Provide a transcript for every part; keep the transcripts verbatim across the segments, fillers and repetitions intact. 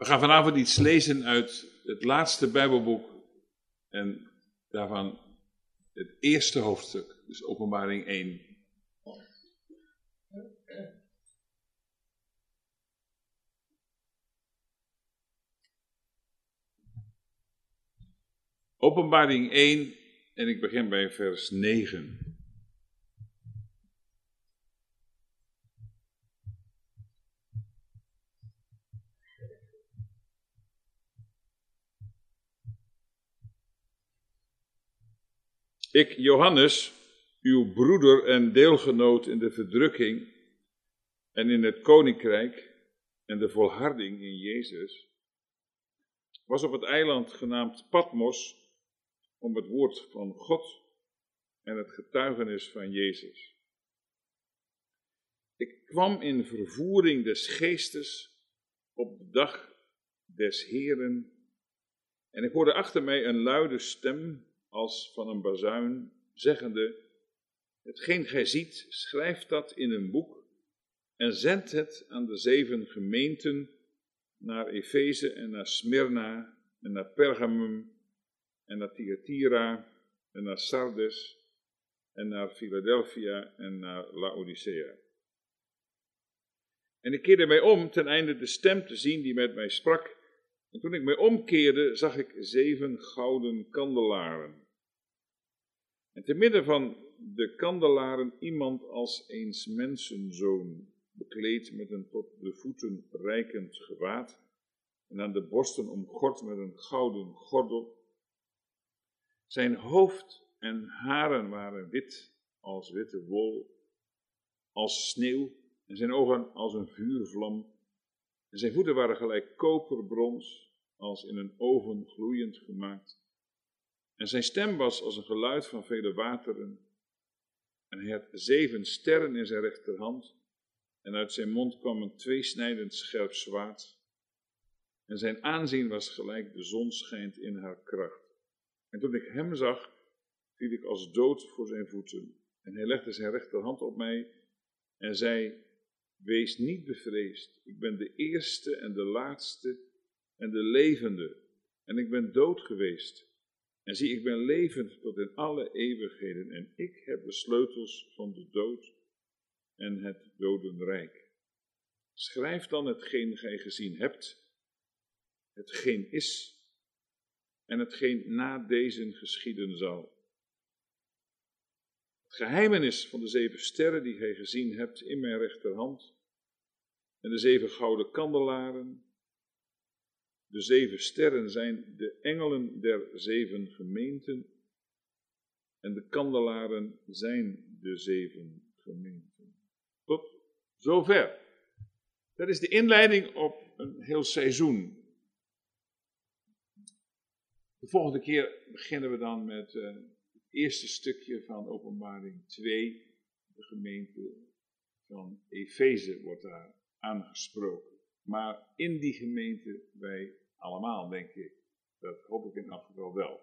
We gaan vanavond iets lezen uit het laatste Bijbelboek en daarvan het eerste hoofdstuk, dus Openbaring één. Openbaring één en ik begin bij vers negen. Ik, Johannes, uw broeder en deelgenoot in de verdrukking en in het koninkrijk en de volharding in Jezus, was op het eiland genaamd Patmos om het woord van God en het getuigenis van Jezus. Ik kwam in vervoering des geestes op de dag des Heeren en ik hoorde achter mij een luide stem als van een bazuin, zeggende: hetgeen gij ziet, schrijf dat in een boek en zend het aan de zeven gemeenten, naar Efeze en naar Smyrna en naar Pergamum en naar Thyatira en naar Sardes en naar Philadelphia en naar Laodicea. En ik keerde mij om ten einde de stem te zien die met mij sprak. En toen ik mij omkeerde, zag ik zeven gouden kandelaren. En te midden van de kandelaren iemand als eens mensenzoon, bekleed met een tot de voeten reikend gewaad, en aan de borsten omgord met een gouden gordel. Zijn hoofd en haren waren wit als witte wol, als sneeuw, en zijn ogen als een vuurvlam. En zijn voeten waren gelijk koperbrons, als in een oven gloeiend gemaakt. En zijn stem was als een geluid van vele wateren. En hij had zeven sterren in zijn rechterhand. En uit zijn mond kwam een tweesnijdend scherp zwaard. En zijn aanzien was gelijk de zon schijnt in haar kracht. En toen ik hem zag, viel ik als dood voor zijn voeten. En hij legde zijn rechterhand op mij en zei: wees niet bevreesd, ik ben de eerste en de laatste en de levende. En ik ben dood geweest. En zie, ik ben levend tot in alle eeuwigheden. En ik heb de sleutels van de dood en het dodenrijk. Schrijf dan hetgeen gij gezien hebt, hetgeen is en hetgeen na deze geschieden zal. Het geheimenis van de zeven sterren die gij gezien hebt in mijn rechterhand en de zeven gouden kandelaren. De zeven sterren zijn de engelen der zeven gemeenten en de kandelaren zijn de zeven gemeenten. Tot zover. Dat is de inleiding op een heel seizoen. De volgende keer beginnen we dan met uh, het eerste stukje van Openbaring twee. De gemeente van Efeze wordt daar aangesproken. Maar in die gemeente wij allemaal, denk ik. Dat hoop ik in elk geval wel.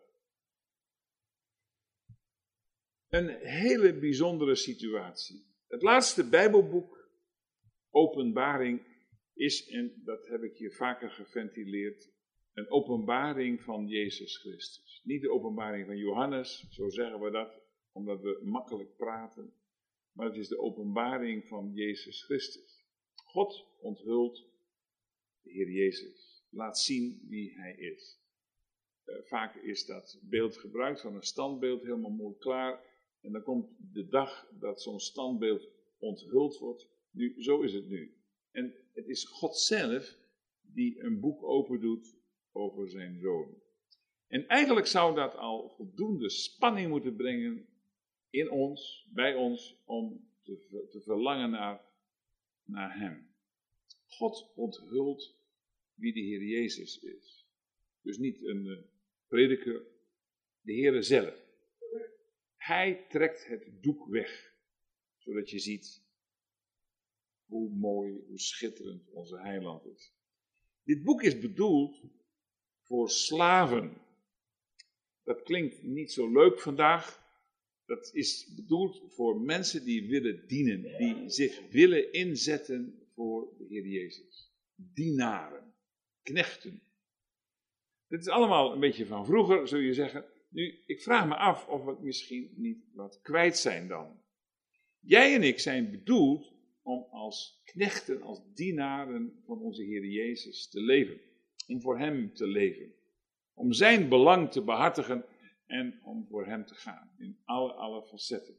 Een hele bijzondere situatie. Het laatste Bijbelboek, Openbaring, is, en dat heb ik hier vaker geventileerd, een openbaring van Jezus Christus. Niet de openbaring van Johannes, zo zeggen we dat, omdat we makkelijk praten. Maar het is de openbaring van Jezus Christus. God onthult de Heer Jezus. Laat zien wie hij is. Uh, vaak is dat beeld gebruikt van een standbeeld helemaal mooi klaar. En dan komt de dag dat zo'n standbeeld onthuld wordt. Nu, zo is het nu. En het is God zelf die een boek open doet over zijn zoon. En eigenlijk zou dat al voldoende spanning moeten brengen in ons, bij ons, om te, te verlangen naar, naar hem. God onthult wie de Heer Jezus is. Dus niet een uh, prediker, de Heer zelf. Hij trekt het doek weg, zodat je ziet hoe mooi, hoe schitterend onze heiland is. Dit boek is bedoeld voor slaven. Dat klinkt niet zo leuk vandaag. Dat is bedoeld voor mensen die willen dienen, die zich willen inzetten voor de Heer Jezus. Dienaren. knechten. Dit is allemaal een beetje van vroeger, zul je zeggen. Nu, ik vraag me af of we het misschien niet wat kwijt zijn dan. Jij en ik zijn bedoeld om als knechten, als dienaren van onze Heer Jezus te leven. Om voor Hem te leven. Om Zijn belang te behartigen en om voor Hem te gaan. In alle, alle facetten.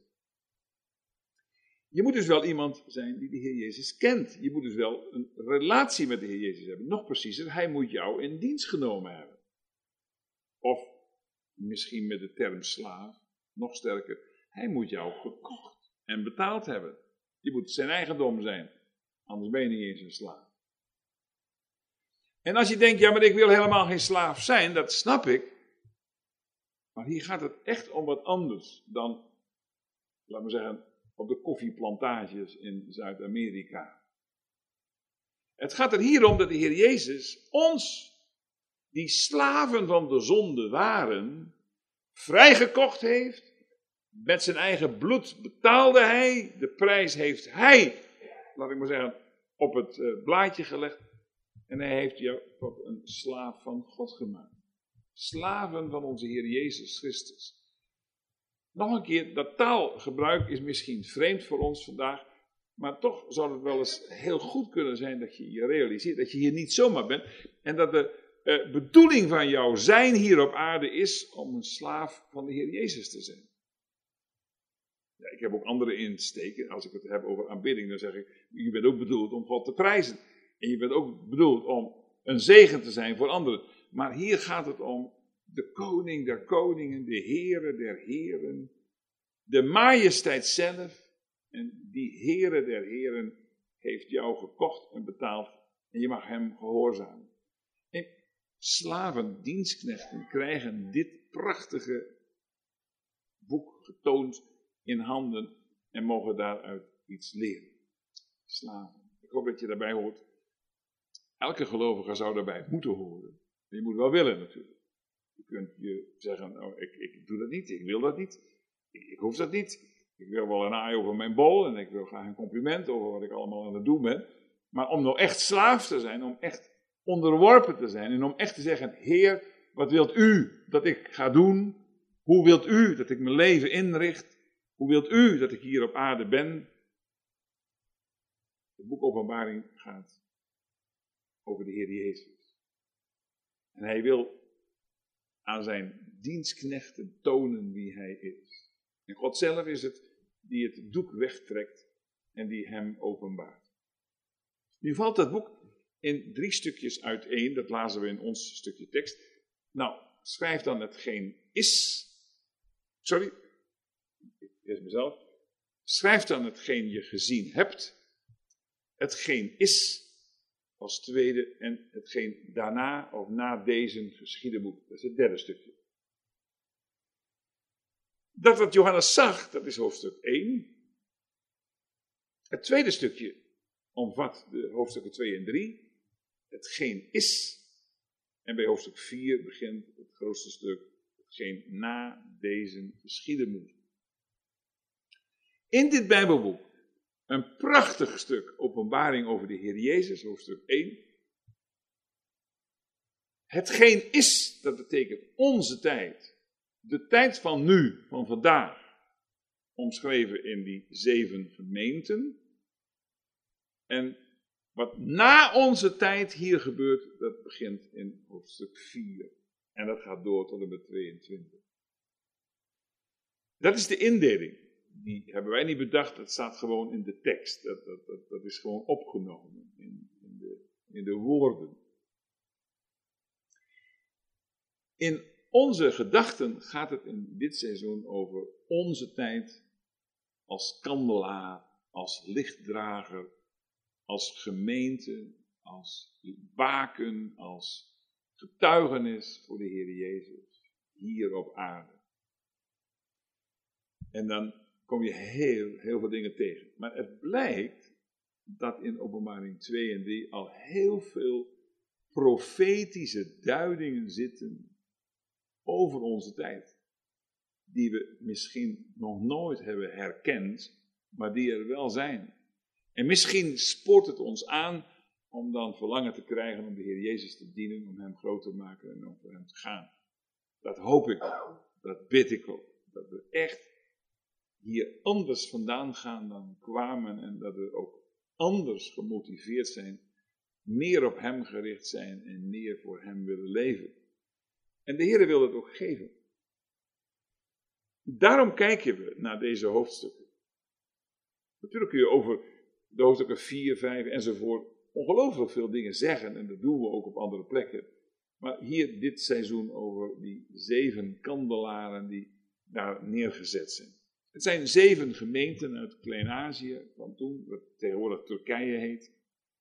Je moet dus wel iemand zijn die de Heer Jezus kent. Je moet dus wel een relatie met de Heer Jezus hebben. Nog preciezer, Hij moet jou in dienst genomen hebben. Of misschien met de term slaaf, nog sterker, Hij moet jou gekocht en betaald hebben. Die moet zijn eigendom zijn, anders ben je niet eens een slaaf. En als je denkt, ja maar ik wil helemaal geen slaaf zijn, dat snap ik. Maar hier gaat het echt om wat anders dan, laten we zeggen, op de koffieplantages in Zuid-Amerika. Het gaat er hier om dat de Heer Jezus ons, die slaven van de zonde waren, vrijgekocht heeft. Met zijn eigen bloed betaalde hij. De prijs heeft hij, laat ik maar zeggen, op het uh, blaadje gelegd. En hij heeft jou tot een slaaf van God gemaakt. Slaven van onze Heer Jezus Christus. Nog een keer, dat taalgebruik is misschien vreemd voor ons vandaag. Maar toch zou het wel eens heel goed kunnen zijn dat je je realiseert dat je hier niet zomaar bent. En dat de uh, bedoeling van jouw zijn hier op aarde is om een slaaf van de Heer Jezus te zijn. Ja, ik heb ook andere insteken. Als ik het heb over aanbidding, dan zeg ik, je bent ook bedoeld om God te prijzen. En je bent ook bedoeld om een zegen te zijn voor anderen. Maar hier gaat het om de koning der koningen, de Heere der heren, de majesteit zelf. En die Heere der heren heeft jou gekocht en betaald en je mag hem gehoorzamen. En slaven, dienstknechten krijgen dit prachtige boek getoond in handen en mogen daaruit iets leren. Slaven. Ik hoop dat je daarbij hoort. Elke gelovige zou daarbij moeten horen. Je moet wel willen natuurlijk. Je kunt je zeggen, oh, ik, ik doe dat niet, ik wil dat niet, ik, ik hoef dat niet. Ik wil wel een aai over mijn bol en ik wil graag een compliment over wat ik allemaal aan het doen ben. Maar om nou echt slaaf te zijn, om echt onderworpen te zijn en om echt te zeggen, Heer, wat wilt u dat ik ga doen? Hoe wilt u dat ik mijn leven inricht? Hoe wilt u dat ik hier op aarde ben? Het boek Openbaring gaat over de Heer Jezus. En hij wil aan zijn dienstknechten tonen wie hij is. En God zelf is het die het doek wegtrekt en die hem openbaart. Nu valt dat boek in drie stukjes uiteen, dat lazen we in ons stukje tekst. Nou, schrijf dan hetgeen is, sorry, eerst mezelf. Schrijf dan hetgeen je gezien hebt, hetgeen is als tweede en hetgeen daarna of na deze geschieden moet. Dat is het derde stukje. Dat wat Johannes zag, dat is hoofdstuk één. Het tweede stukje omvat de hoofdstukken twee en drie. Hetgeen is. En bij hoofdstuk vier begint het grootste stuk. Hetgeen na deze geschieden moet. In dit Bijbelboek een prachtig stuk openbaring over de Heer Jezus, hoofdstuk één. Hetgeen is, dat betekent onze tijd. De tijd van nu, van vandaag. Omschreven in die zeven gemeenten. En wat na onze tijd hier gebeurt, dat begint in hoofdstuk vier. En dat gaat door tot en met tweeëntwintig. Dat is de indeling. Die hebben wij niet bedacht, dat staat gewoon in de tekst. Dat, dat, dat, dat is gewoon opgenomen in, in, de, in de woorden. In onze gedachten gaat het in dit seizoen over onze tijd als kandelaar, als lichtdrager, als gemeente, als baken, als getuigenis voor de Heer Jezus hier op aarde. En dan kom je heel, heel veel dingen tegen. Maar het blijkt dat in Openbaring twee en drie al heel veel profetische duidingen zitten over onze tijd. Die we misschien nog nooit hebben herkend, maar die er wel zijn. En misschien spoort het ons aan om dan verlangen te krijgen om de Heer Jezus te dienen, om hem groot te maken en om voor hem te gaan. Dat hoop ik, dat bid ik ook. Dat we echt hier anders vandaan gaan dan we kwamen en dat we ook anders gemotiveerd zijn, meer op hem gericht zijn en meer voor hem willen leven. En de Heer wil het ook geven. Daarom kijken we naar deze hoofdstukken. Natuurlijk kun je over de hoofdstukken vier, vijf enzovoort ongelooflijk veel dingen zeggen en dat doen we ook op andere plekken. Maar hier dit seizoen over die zeven kandelaren die daar neergezet zijn. Het zijn zeven gemeenten uit Klein-Azië van toen, wat tegenwoordig Turkije heet.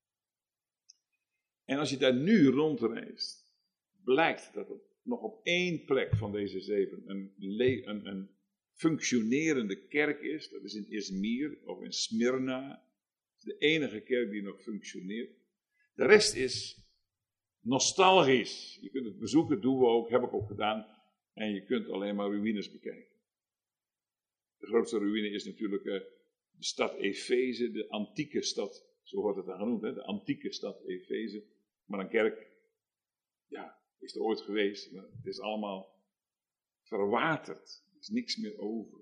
En als je daar nu rondreist, blijkt dat er nog op één plek van deze zeven een, le- een, een functionerende kerk is. Dat is in Izmir of in Smyrna. Dat is de enige kerk die nog functioneert. De rest is nostalgisch. Je kunt het bezoeken, doen we ook, heb ik ook gedaan. En je kunt alleen maar ruïnes bekijken. De grootste ruïne is natuurlijk uh, de stad Efeze, de antieke stad, zo wordt het dan genoemd, hè? De antieke stad Efeze. Maar een kerk, ja, is er ooit geweest, maar het is allemaal verwaterd. Er is niks meer over.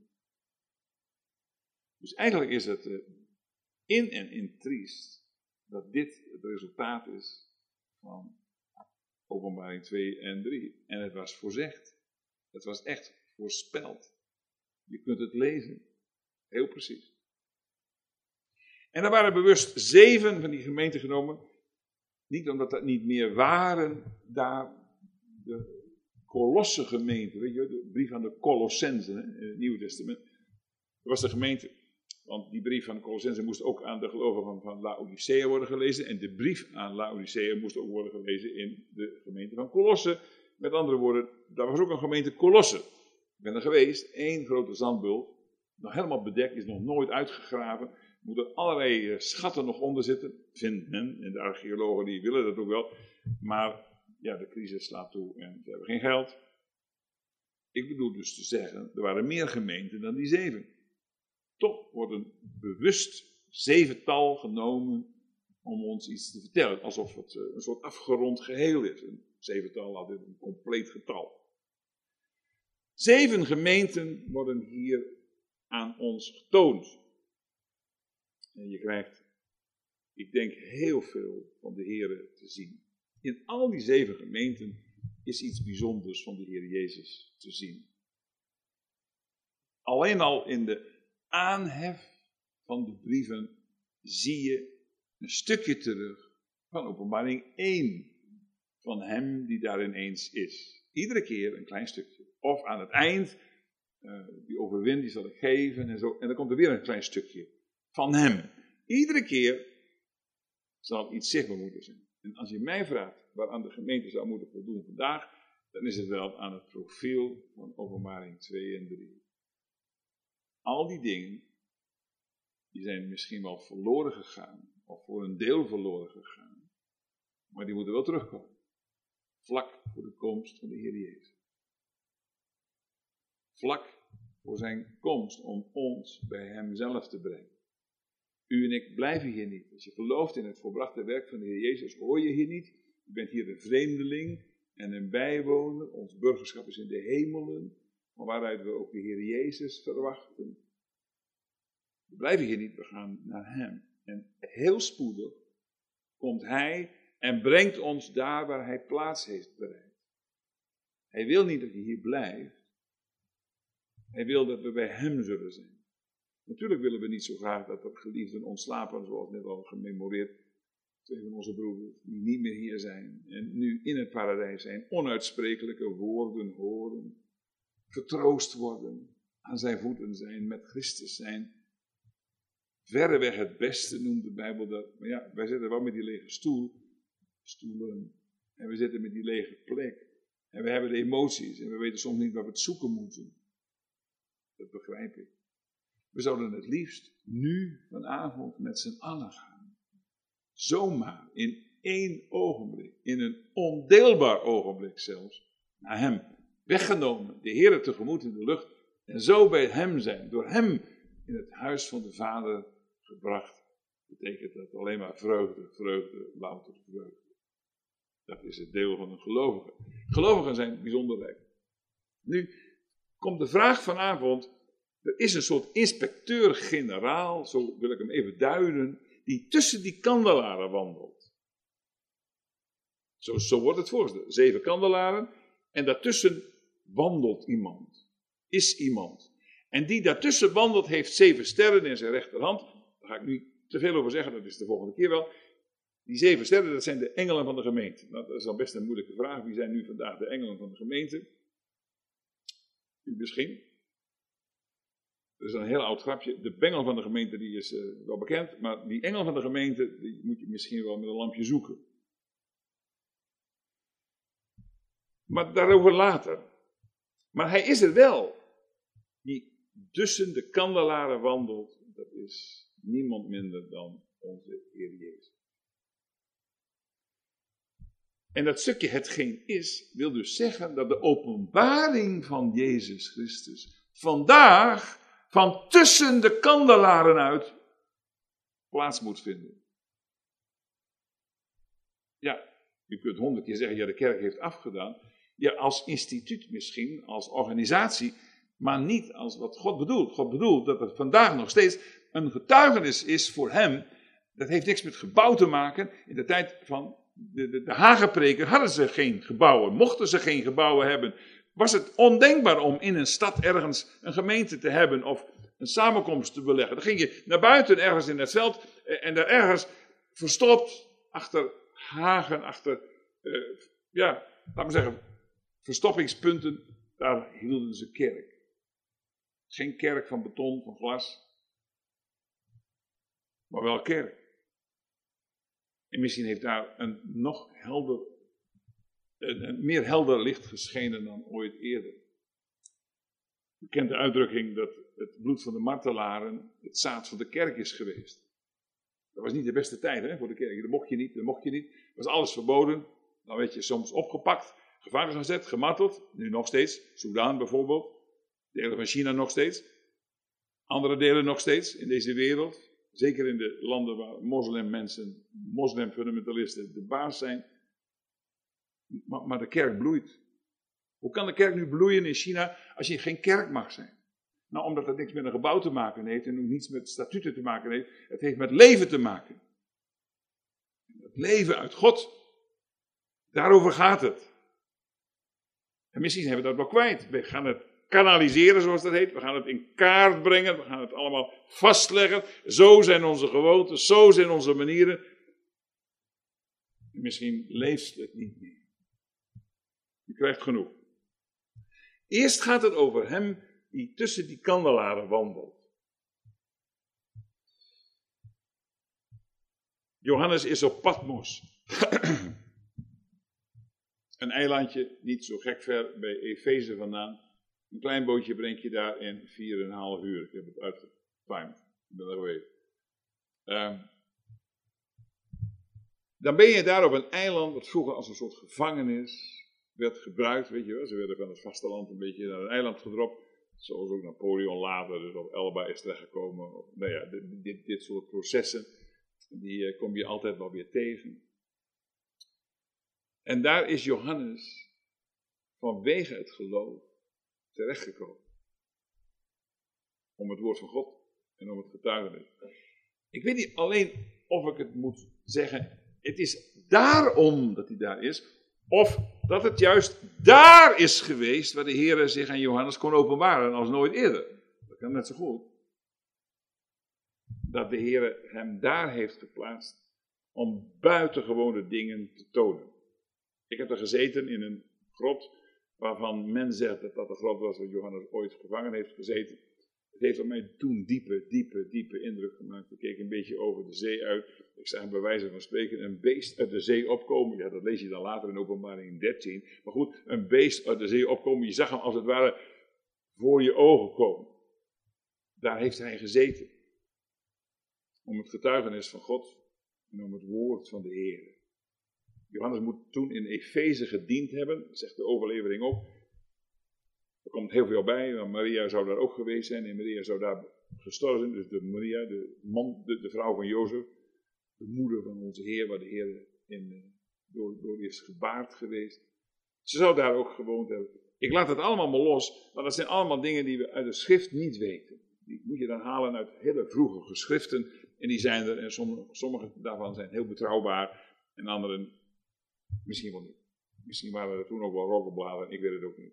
Dus eigenlijk is het uh, in en in triest dat dit het resultaat is van Openbaring twee en drie. En het was voorzegd. Het was echt voorspeld. Je kunt het lezen. Heel precies. En er waren bewust zeven van die gemeenten genomen. Niet omdat dat niet meer waren daar de Kolosse gemeente. Weet je, de brief aan de Colossenzen in het Nieuwe Testament. Dat was de gemeente. Want die brief van de Colossenzen moest ook aan de gelovigen van Laodicea worden gelezen. En de brief aan Laodicea moest ook worden gelezen in de gemeente van Kolosse. Met andere woorden, daar was ook een gemeente Kolosse. Ik ben er geweest, één grote zandbult, nog helemaal bedekt, is nog nooit uitgegraven. Er moeten allerlei uh, schatten nog onder zitten, vindt men. En de archeologen die willen dat ook wel. Maar ja, de crisis slaat toe en ze hebben geen geld. Ik bedoel dus te zeggen, er waren meer gemeenten dan die zeven. Toch wordt een bewust zevental genomen om ons iets te vertellen. Alsof het uh, een soort afgerond geheel is. Een zevental had dit een compleet getal. Zeven gemeenten worden hier aan ons getoond. En je krijgt, ik denk, heel veel van de Heer te zien. In al die zeven gemeenten is iets bijzonders van de Heer Jezus te zien. Alleen al in de aanhef van de brieven zie je een stukje terug van Openbaring één. Van hem die daar ineens is. Iedere keer een klein stukje. Of aan het eind, uh, die overwin die zal ik geven en zo. En dan komt er weer een klein stukje van hem. Iedere keer zal iets zichtbaar moeten zijn. En als je mij vraagt waaraan de gemeente zou moeten voldoen vandaag, dan is het wel aan het profiel van Openbaring twee en drie. Al die dingen, die zijn misschien wel verloren gegaan, of voor een deel verloren gegaan. Maar die moeten wel terugkomen. Vlak voor de komst van de Heer Jezus. Vlak voor zijn komst om ons bij hem zelf te brengen. U en ik blijven hier niet. Als je gelooft in het volbrachte werk van de Heer Jezus, hoor je hier niet. U bent hier een vreemdeling en een bijwoner. Ons burgerschap is in de hemelen, van waaruit we ook de Heer Jezus verwachten. We blijven hier niet, we gaan naar hem. En heel spoedig komt hij en brengt ons daar waar hij plaats heeft bereid. Hij wil niet dat je hier blijft. Hij wil dat we bij hem zullen zijn. Natuurlijk willen we niet zo graag dat de geliefden ontslapen, zoals net al gememoreerd. Twee van onze broeders die niet meer hier zijn en nu in het paradijs zijn. Onuitsprekelijke woorden horen. Vertroost worden. Aan zijn voeten zijn, met Christus zijn. Verreweg het beste noemt de Bijbel dat. Maar ja, wij zitten wel met die lege stoel. Stoelen. En we zitten met die lege plek. En we hebben de emoties. En we weten soms niet waar we het zoeken moeten. Dat begrijp ik. We zouden het liefst nu vanavond met z'n allen gaan. Zomaar, in één ogenblik, in een ondeelbaar ogenblik zelfs, naar hem. Weggenomen, de Heer tegemoet in de lucht. En zo bij hem zijn, door hem in het huis van de Vader gebracht. betekent dat alleen maar vreugde, vreugde, louter vreugde. Dat is het deel van een gelovige. Gelovigen zijn bijzonder rijk. Nu komt de vraag vanavond, er is een soort inspecteur-generaal, zo wil ik hem even duiden, die tussen die kandelaren wandelt. Zo, zo wordt het voorgesteld. Zeven kandelaren en daartussen wandelt iemand. Is iemand. En die daartussen wandelt heeft zeven sterren in zijn rechterhand. Daar ga ik nu te veel over zeggen, dat is de volgende keer wel. Die zeven sterren, dat zijn de engelen van de gemeente. Nou, dat is al best een moeilijke vraag. Wie zijn nu vandaag de engelen van de gemeente? U misschien. Dat is een heel oud grapje. De engel van de gemeente die is uh, wel bekend, maar die engel van de gemeente die moet je misschien wel met een lampje zoeken. Maar daarover later. Maar hij is er wel. Die tussen de kandelaren wandelt, dat is niemand minder dan onze Heer Jezus. En dat stukje hetgeen is, wil dus zeggen dat de openbaring van Jezus Christus vandaag van tussen de kandelaren uit plaats moet vinden. Ja, u kunt honderd keer zeggen, ja, de kerk heeft afgedaan. Ja, als instituut misschien, als organisatie, maar niet als wat God bedoelt. God bedoelt dat er vandaag nog steeds een getuigenis is voor hem. Dat heeft niks met gebouw te maken. In de tijd van de, de, de Hagepreker hadden ze geen gebouwen, mochten ze geen gebouwen hebben. Was het ondenkbaar om in een stad ergens een gemeente te hebben of een samenkomst te beleggen. Dan ging je naar buiten ergens in het veld en daar ergens verstopt achter hagen, achter, uh, ja, laten we zeggen, verstoppingspunten, daar hielden ze kerk. Geen kerk van beton, van glas, maar wel kerk. En misschien heeft daar een nog helder, een, een meer helder licht geschenen dan ooit eerder. U kent de uitdrukking dat het bloed van de martelaren het zaad van de kerk is geweest. Dat was niet de beste tijd hè, voor de kerk. Dat mocht je niet, dat mocht je niet. Er was alles verboden. Dan werd je soms opgepakt, gevangenis gezet, gemarteld. Nu nog steeds, Soedan bijvoorbeeld. Delen van China nog steeds. Andere delen nog steeds in deze wereld. Zeker in de landen waar moslimmensen, moslimfundamentalisten de baas zijn. Maar, maar de kerk bloeit. Hoe kan de kerk nu bloeien in China als je geen kerk mag zijn? Nou, omdat het niks met een gebouw te maken heeft en ook niets met statuten te maken heeft. Het heeft met leven te maken. Het leven uit God. Daarover gaat het. En misschien hebben we dat wel kwijt. We gaan het kanaliseren, zoals dat heet. We gaan het in kaart brengen. We gaan het allemaal vastleggen. Zo zijn onze gewoonten. Zo zijn onze manieren. En misschien leeft het niet meer. Je krijgt genoeg. Eerst gaat het over hem die tussen die kandelaren wandelt. Johannes is op Patmos. Een eilandje, niet zo gek ver bij Efeze vandaan. Een klein bootje brengt je daar in vier en een half uur. Ik heb het uitgetimed. Ik ben er geweest. Uh, dan ben je daar op een eiland wat vroeger als een soort gevangenis werd gebruikt. Weet je wel, ze werden van het vasteland een beetje naar een eiland gedropt. Zoals ook Napoleon later dus op Elba is terechtgekomen. Of, nou ja, dit, dit, dit soort processen, die uh, kom je altijd wel weer tegen. En daar is Johannes vanwege het geloof terechtgekomen. Om het woord van God en om het getuigenis. Ik weet niet alleen of ik het moet zeggen, het is daarom dat hij daar is, of dat het juist daar is geweest waar de Heer zich aan Johannes kon openbaren als nooit eerder. Dat kan net zo goed. Dat de Heer hem daar heeft geplaatst om buitengewone dingen te tonen. Ik heb er gezeten in een grot waarvan men zegt dat dat de grot was waar Johannes ooit gevangen heeft gezeten. Het heeft op mij toen diepe, diepe, diepe indruk gemaakt. Ik keek een beetje over de zee uit. Ik zag bij wijze van spreken een beest uit de zee opkomen. Ja, dat lees je dan later in Openbaring dertien. Maar goed, een beest uit de zee opkomen. Je zag hem als het ware voor je ogen komen. Daar heeft hij gezeten. Om het getuigenis van God en om het woord van de Heer. Johannes moet toen in Efeze gediend hebben, zegt de overlevering ook. Er komt heel veel bij, want Maria zou daar ook geweest zijn en Maria zou daar gestorven zijn. Dus de Maria, de, man, de, de vrouw van Jozef, de moeder van onze Heer, waar de Heer in, door, door is gebaard geweest. Ze zou daar ook gewoond hebben. Ik laat het allemaal maar los, maar dat zijn allemaal dingen die we uit de schrift niet weten. Die moet je dan halen uit hele vroege geschriften. En die zijn er, en sommige, sommige daarvan zijn heel betrouwbaar, en andere misschien wel niet. Misschien waren er toen ook wel roddelbladen, ik weet het ook niet.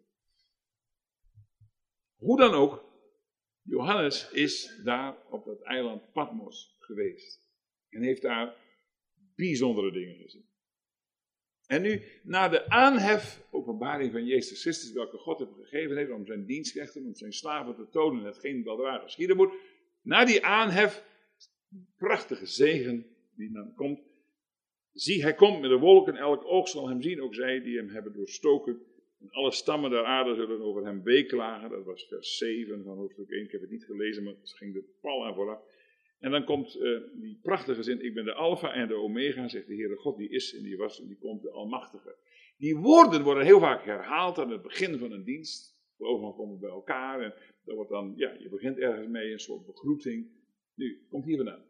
Hoe dan ook, Johannes is daar op dat eiland Patmos geweest. En heeft daar bijzondere dingen gezien. En nu, na de aanhef, openbaring van Jezus Christus, welke God hem gegeven heeft om zijn dienstknechten, om zijn slaven te tonen hetgeen wel waar geschieden moet. Na die aanhef, prachtige zegen die dan komt. Zie, hij komt met de wolken, elk oog zal hem zien, ook zij die hem hebben doorstoken. En alle stammen der aarde zullen over hem weeklagen. Dat was vers zeven van hoofdstuk één. Ik heb het niet gelezen, maar het ging er pal aan vooraf. En dan komt uh, die prachtige zin, ik ben de Alpha en de Omega, zegt de Heere God, die is en die was en die komt, de Almachtige. Die woorden worden heel vaak herhaald aan het begin van een dienst. Gelovigen komen bij elkaar en dat wordt dan, ja, je begint ergens mee, een soort begroeting. Nu, komt hier vandaan.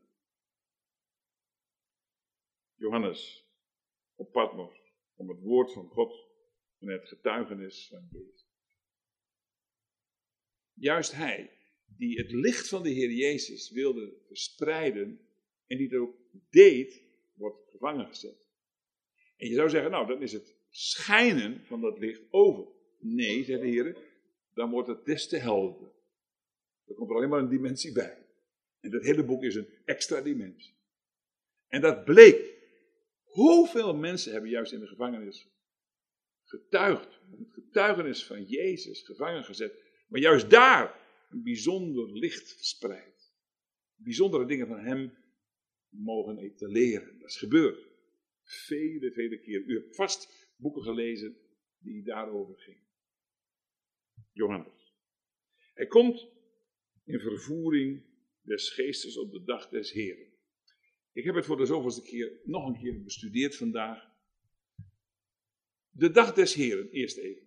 Johannes op Patmos, om het woord van God en het getuigenis van Jezus. Juist hij, die het licht van de Heer Jezus wilde verspreiden en die het ook deed, wordt gevangen gezet. En je zou zeggen, nou, dan is het schijnen van dat licht over. Nee, zegt de Heer, dan wordt het des te helderder. Er komt er alleen maar een dimensie bij. En dat hele boek is een extra dimensie. En dat bleek. Hoeveel mensen hebben juist in de gevangenis getuigd, het getuigenis van Jezus gevangen gezet, maar juist daar een bijzonder licht verspreid. Bijzondere dingen van hem mogen etaleren. Dat is gebeurd. Vele, vele keren. U hebt vast boeken gelezen die daarover gingen. Johannes. Hij komt in vervoering des geestes op de dag des Heren. Ik heb het voor de zoveelste keer nog een keer bestudeerd vandaag. De dag des Heren, eerst even.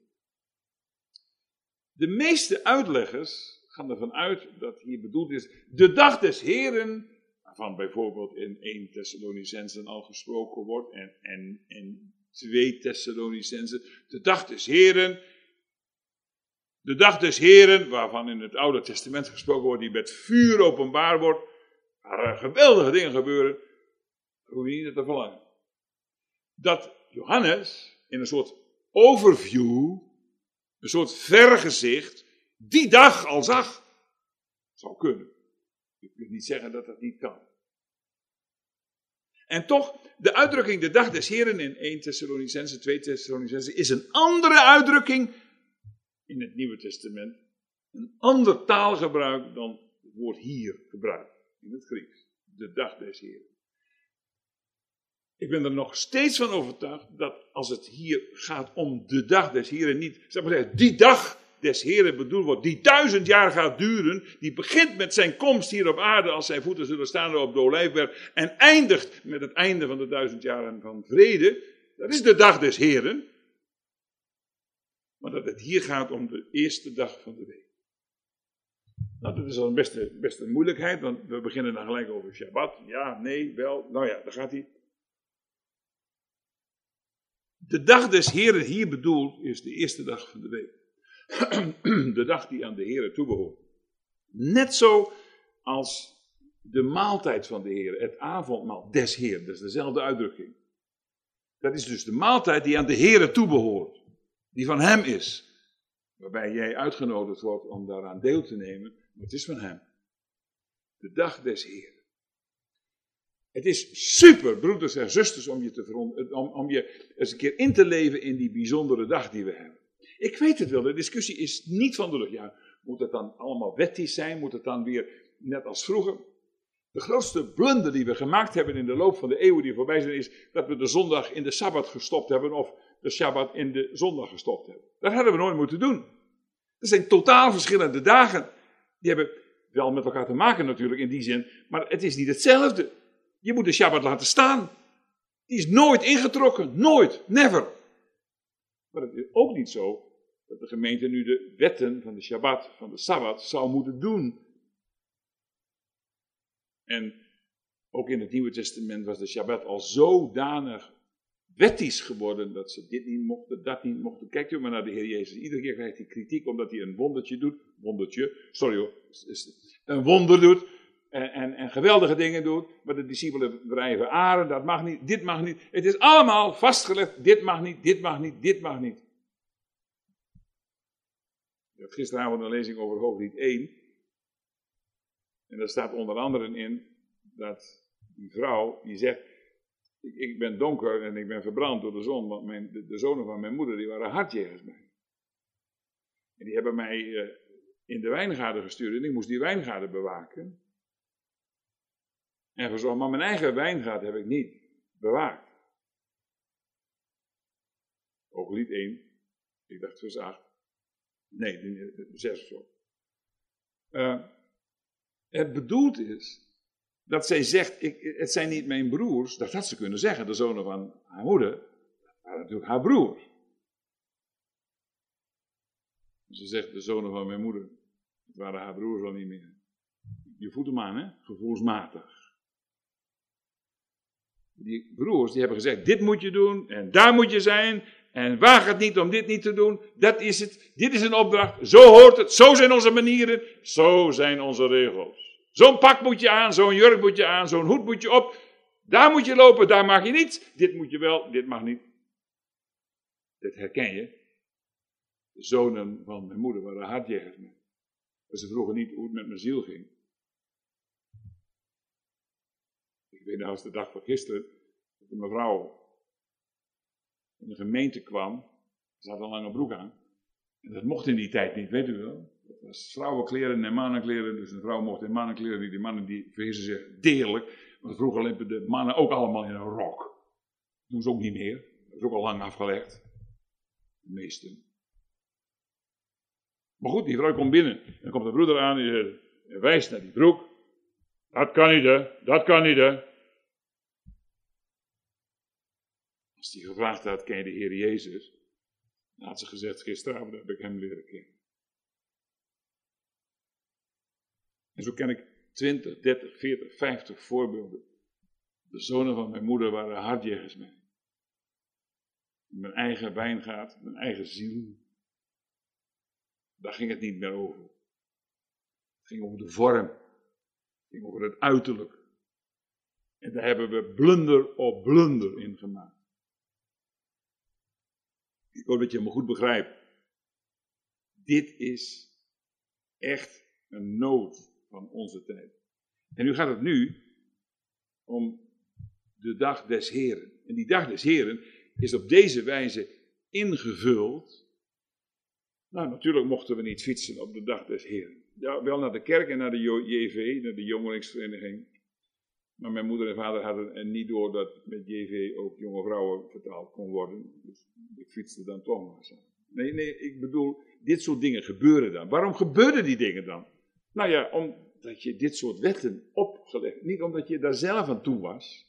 De meeste uitleggers gaan ervan uit dat hier bedoeld is de dag des Heren, waarvan bijvoorbeeld in eerste Thessalonicenzen al gesproken wordt en, en, en tweede Thessalonicenzen. De dag des Heren, de dag des Heren, waarvan in het Oude Testament gesproken wordt, die met vuur openbaar wordt. Waar er geweldige dingen gebeuren, hoef je niet te verlangen. Dat Johannes in een soort overview, een soort vergezicht, die dag al zag, zou kunnen. Ik wil niet zeggen dat dat niet kan. En toch, de uitdrukking de dag des Heren in eerste Thessalonicenzen, tweede Thessalonicenzen is een andere uitdrukking in het Nieuwe Testament. Een ander taalgebruik dan het woord hier gebruikt. In het Grieks. De dag des Heren. Ik ben er nog steeds van overtuigd dat als het hier gaat om de dag des Heren niet, zeg maar zeggen, die dag des Heren bedoeld wordt, die duizend jaar gaat duren, die begint met zijn komst hier op aarde als zijn voeten zullen staan op de olijfberg en eindigt met het einde van de duizend jaren van vrede. Dat is de dag des Heren. Maar dat het hier gaat om de eerste dag van de week. Nou, dat is al een beste, beste moeilijkheid, want we beginnen dan gelijk over Shabbat. Ja, nee, wel. Nou ja, daar gaat hij. De dag des Heren hier bedoeld is de eerste dag van de week. De dag die aan de Heren toebehoort. Net zo als de maaltijd van de Heren, het avondmaal des Heren, dat is dezelfde uitdrukking. Dat is dus de maaltijd die aan de Heren toebehoort, die van hem is. Waarbij jij uitgenodigd wordt om daaraan deel te nemen, maar het is van hem. De dag des Heren. Het is super, broeders en zusters, om je, te verond- om, om je eens een keer in te leven in die bijzondere dag die we hebben. Ik weet het wel, de discussie is niet van de lucht. Ja, moet het dan allemaal wettisch zijn? Moet het dan weer net als vroeger? De grootste blunder die we gemaakt hebben in de loop van de eeuwen die voorbij zijn, is dat we de zondag in de Sabbat gestopt hebben of de Shabbat in de zondag gestopt hebben. Dat hadden we nooit moeten doen. Dat zijn totaal verschillende dagen. Die hebben wel met elkaar te maken natuurlijk in die zin, maar het is niet hetzelfde. Je moet de Shabbat laten staan. Die is nooit ingetrokken. Nooit. Never. Maar het is ook niet zo dat de gemeente nu de wetten van de Shabbat, van de Sabbat, zou moeten doen. En Ook in het Nieuwe Testament was de Shabbat al zodanig wettisch geworden dat ze dit niet mochten, dat niet mochten. Kijkt u maar naar de Heer Jezus. Iedere keer krijgt hij kritiek omdat hij een wondertje doet. Wondertje, sorry hoor. Een wonder doet en, en, en geweldige dingen doet. Maar de discipelen drijven aren, dat mag niet, dit mag niet. Het is allemaal vastgelegd, dit mag niet, dit mag niet, dit mag niet. Ik had gisteravond een lezing over Hooglied één. En daar staat onder andere in dat die vrouw die zegt, ik, ik ben donker en ik ben verbrand door de zon, want mijn, de, de zonen van mijn moeder die waren hartjegers bij. En die hebben mij uh, in de wijngaarden gestuurd en ik moest die wijngaarden bewaken. En verzorgd, maar mijn eigen wijngaard heb ik niet bewaakt. Hooglied één, ik dacht vers acht. Nee, de zes of zo. Uh, het bedoeld is dat zij zegt, ik, het zijn niet mijn broers, dat had ze kunnen zeggen, de zonen van haar moeder, dat waren natuurlijk haar broers. Ze zegt, de zonen van mijn moeder, dat waren haar broers al niet meer. Je voelt hem aan, hè? Gevoelsmatig. Die broers, die hebben gezegd, dit moet je doen, en daar moet je zijn, en waag het niet om dit niet te doen, dat is het, dit is een opdracht, zo hoort het, zo zijn onze manieren, zo zijn onze regels. Zo'n pak moet je aan, zo'n jurk moet je aan, zo'n hoed moet je op. Daar moet je lopen, daar mag je niet. Dit moet je wel, dit mag niet. Dat herken je. De zonen van mijn moeder waren hartjegers. Maar ze vroegen niet hoe het met mijn ziel ging. Ik weet nog als de dag van gisteren, dat een mevrouw in de gemeente kwam. Ze had een lange broek aan. En dat mocht in die tijd niet, weet u wel. Dat was vrouwenkleren en mannenkleren, dus een vrouw mocht in mannenkleren niet. Die mannen die verhissen zich deerlijk, want vroeger liepen de mannen ook allemaal in een rok. Dat doen ze ook niet meer, dat is ook al lang afgelegd. De meesten. Maar goed, die vrouw komt binnen, en dan komt de broeder aan en die wijst naar die broek. Dat kan niet hè, dat kan niet hè. Als die gevraagd had, ken je de Heer Jezus? Dan had ze gezegd, gisteravond heb ik hem leren kennen. En zo ken ik twintig, dertig, veertig, vijftig voorbeelden. De zonen van mijn moeder waren hartjegers mee. Mijn eigen wijngaard, mijn eigen ziel. Daar ging het niet meer over. Het ging over de vorm. Het ging over het uiterlijk. En daar hebben we blunder op blunder in gemaakt. Ik hoop dat je me goed begrijpt. Dit is echt een nood van onze tijd. En nu gaat het nu om de dag des Heren. En die dag des Heren is op deze wijze ingevuld. Nou, natuurlijk mochten we niet fietsen op de dag des Heren. Ja, wel naar de kerk en naar de J V, naar de jongelingsvereniging. Maar mijn moeder en vader hadden er niet door dat met J V ook jonge vrouwen vertaald kon worden. Dus ik fietste dan toch maar zo. Nee, nee, ik bedoel, dit soort dingen gebeuren dan. Waarom gebeuren die dingen dan? Nou ja, omdat je dit soort wetten opgelegd, niet omdat je daar zelf aan toe was.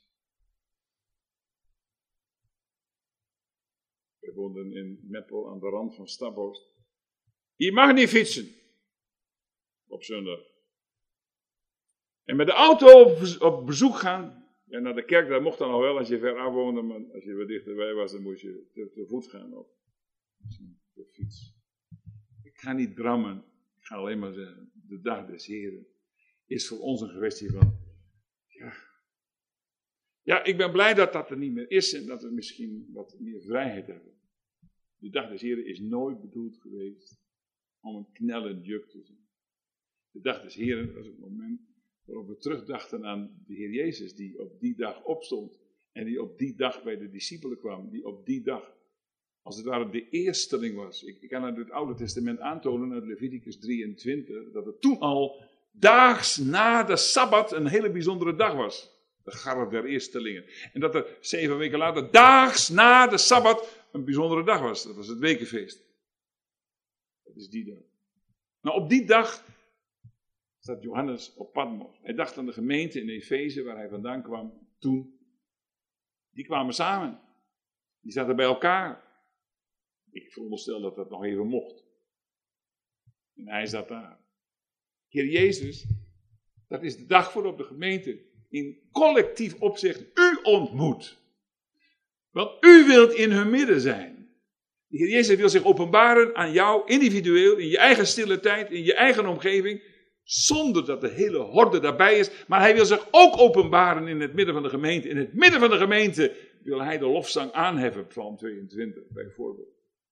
We woonden in Meppel aan de rand van Staphorst. Je mag niet fietsen op zondag. En met de auto op bezoek gaan, en naar de kerk, dat mocht dan nog wel als je ver af woonde, maar als je wat dichterbij was, dan moest je te, te voet gaan of de fiets. Ik ga niet drammen, ik ga alleen maar zeggen, de dag des Heren is voor ons een kwestie van, ja, ja, ik ben blij dat dat er niet meer is en dat we misschien wat meer vrijheid hebben. De dag des Heren is nooit bedoeld geweest om een knellend juk te zijn. De dag des Heren was het moment waarop we terugdachten aan de Heer Jezus, die op die dag opstond. En die op die dag bij de discipelen kwam. Die op die dag, als het ware, de eersteling was. Ik, ik kan uit het Oude Testament aantonen, uit Leviticus drieëntwintig, dat het toen al daags na de Sabbat een hele bijzondere dag was. De garre der eerstelingen. En dat er zeven weken later, daags na de Sabbat, een bijzondere dag was. Dat was het wekenfeest. Dat is die dag. Nou, op die dag staat Johannes op Patmos. Hij dacht aan de gemeente in Efeze, waar hij vandaan kwam toen. Die kwamen samen. Die zaten bij elkaar. Ik veronderstel dat dat nog even mocht. En hij zat daar. Heer Jezus, dat is de dag voor op de gemeente in collectief opzicht u ontmoet. Want u wilt in hun midden zijn. De Heer Jezus wil zich openbaren aan jou individueel, in je eigen stille tijd, in je eigen omgeving, zonder dat de hele horde daarbij is. Maar hij wil zich ook openbaren in het midden van de gemeente. In het midden van de gemeente wil hij de lofzang aanheffen, Psalm tweeëntwintig bijvoorbeeld.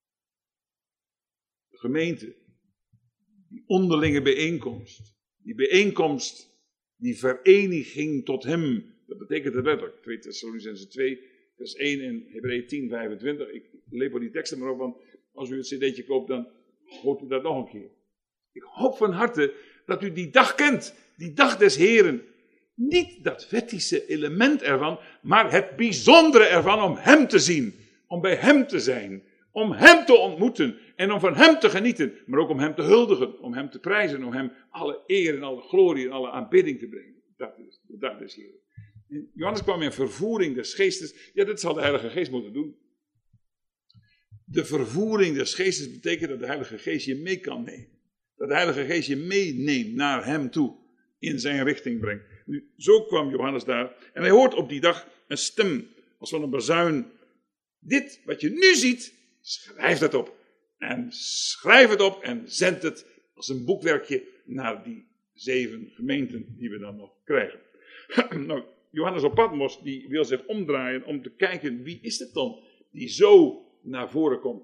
De gemeente, die onderlinge bijeenkomst, die bijeenkomst, die vereniging tot hem. Dat betekent het letterlijk, twee Thessalonicenzen twee, vers één en Hebreeën tien, vijfentwintig. Ik lepel die teksten maar op, want als u het cd'tje koopt, dan hoort u dat nog een keer. Ik hoop van harte dat u die dag kent, die dag des Heren. Niet dat wettische element ervan, maar het bijzondere ervan om hem te zien, om bij hem te zijn, om hem te ontmoeten en om van hem te genieten, maar ook om hem te huldigen, om hem te prijzen, om hem alle eer en alle glorie en alle aanbidding te brengen. Dat is de dag des Heren. En Johannes kwam in vervoering des geestes. Ja, dat zal de Heilige Geest moeten doen. De vervoering des geestes betekent dat de Heilige Geest je mee kan nemen. Dat de Heilige Geest je meeneemt naar hem toe, in zijn richting brengt. Nu, zo kwam Johannes daar en hij hoort op die dag een stem als van een bazuin. Dit wat je nu ziet, schrijf het op. En schrijf het op en zend het als een boekwerkje naar die zeven gemeenten die we dan nog krijgen. Nou, Johannes op Patmos die wil zich omdraaien om te kijken wie is het dan die zo naar voren komt.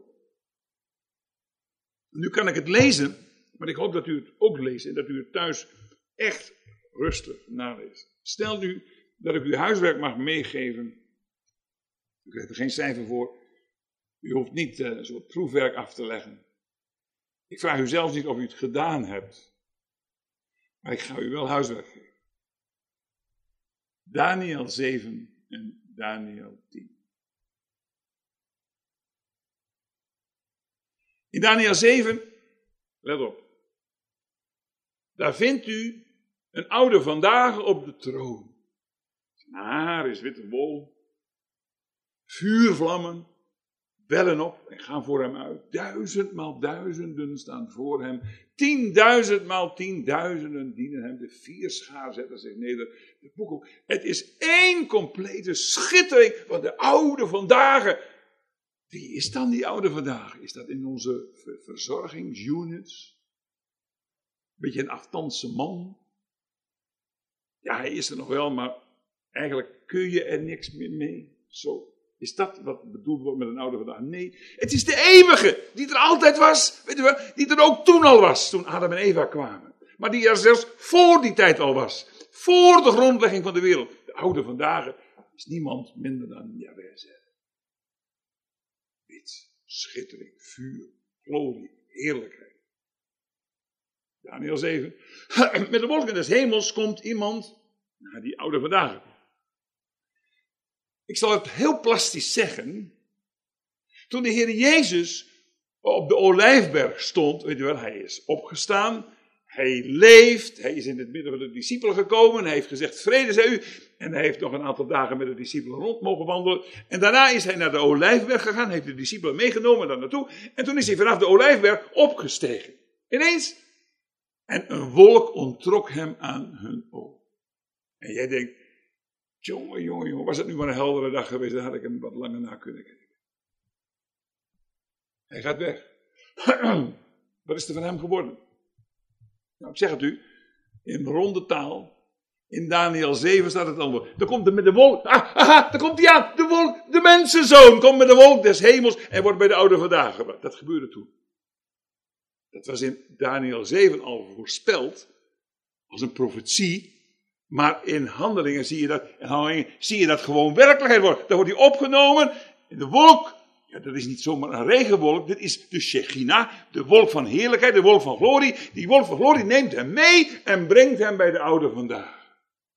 Nu kan ik het lezen, maar ik hoop dat u het ook leest en dat u het thuis echt rustig naleest. Stel nu dat ik u huiswerk mag meegeven. U krijgt er geen cijfer voor. U hoeft niet uh, een soort proefwerk af te leggen. Ik vraag u zelfs niet of u het gedaan hebt. Maar ik ga u wel huiswerk geven. Daniël zeven en Daniël tien. In Daniël zeven, let op. Daar vindt u een oude vandaag op de troon. Zijn haar is witte wol. Vuurvlammen bellen op en gaan voor hem uit. Duizendmaal duizenden staan voor hem. Tienduizendmaal tienduizenden dienen hem. De vierschaar zetten zich neder. De boekel. Het is één complete schittering van de oude vandaag. Wie is dan die oude vandaag? Is dat in onze verzorgingsunits? Beetje een afstandse man. Ja, hij is er nog wel, maar eigenlijk kun je er niks meer mee. Zo. Is dat wat bedoeld wordt met een oude vandaag? Nee, het is de eeuwige, die er altijd was, weet u wel, die er ook toen al was, toen Adam en Eva kwamen. Maar die er zelfs voor die tijd al was, voor de grondlegging van de wereld. De oude vandaag is niemand minder dan Jahweh zelf. Wit, schittering, vuur, glorie, heerlijkheid. Daniël zeven. Met de wolken des hemels komt iemand naar die oude vandaag. Ik zal het heel plastisch zeggen. Toen de Heer Jezus op de Olijfberg stond, weet u wel, hij is opgestaan, hij leeft, hij is in het midden van de discipelen gekomen, hij heeft gezegd vrede zij u, en hij heeft nog een aantal dagen met de discipelen rond mogen wandelen. En daarna is hij naar de Olijfberg gegaan, heeft de discipelen meegenomen daar naartoe, en toen is hij vanaf de Olijfberg opgestegen. Ineens, en een wolk onttrok hem aan hun ogen. En jij denkt, jongen, jongen, jongen, was het nu maar een heldere dag geweest, dan had ik hem wat langer na kunnen kijken. Hij gaat weg. Wat is er van hem geworden? Nou, ik zeg het u, in ronde taal, in Daniël zeven staat het antwoord. Dan komt er met de wolk, ah, aha, daar komt hij aan, de wolk, de mensenzoon komt met de wolk des hemels en wordt bij de oude vandaag gebracht. Dat gebeurde toen. Dat was in Daniël zeven al voorspeld, als een profetie. Maar in handelingen zie je dat, in handelingen zie je dat gewoon werkelijkheid wordt. Dan wordt hij opgenomen in de wolk. Ja, dat is niet zomaar een regenwolk. Dit is de Shechina, de wolk van heerlijkheid, de wolk van glorie. Die wolk van glorie neemt hem mee en brengt hem bij de oude vandaag.